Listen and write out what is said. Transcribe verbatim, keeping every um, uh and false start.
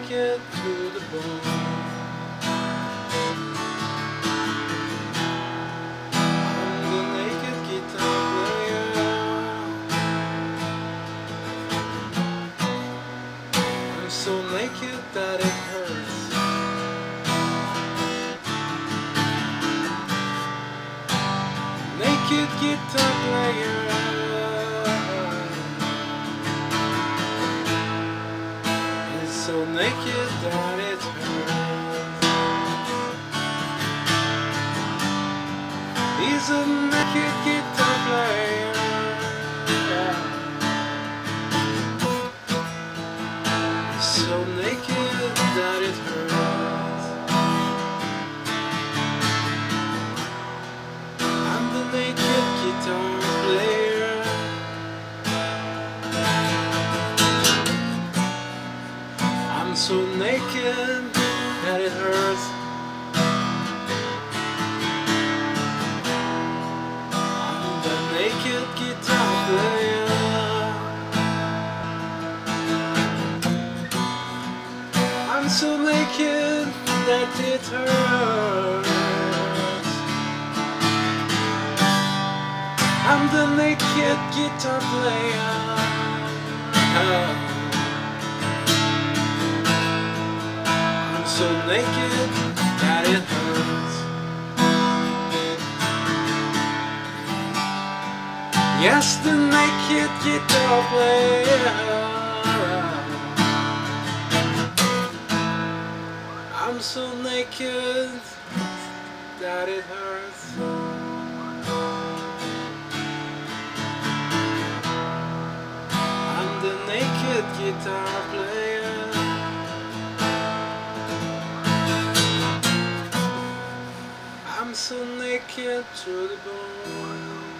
naked to the bone. I'm the naked guitar player. I'm so naked that it hurts. Naked guitar player. It's so naked that it hurts. He's a naked guitar player. He's so naked that it hurts. I'm the naked guitar player. I'm so naked that it hurts. I'm the naked guitar player. I'm so naked that it hurts. I'm the naked guitar player. I'm so naked that it hurts. Yes, the naked guitar player. I'm so naked that it hurts. I'm the naked guitar player. I'm so naked to the bone.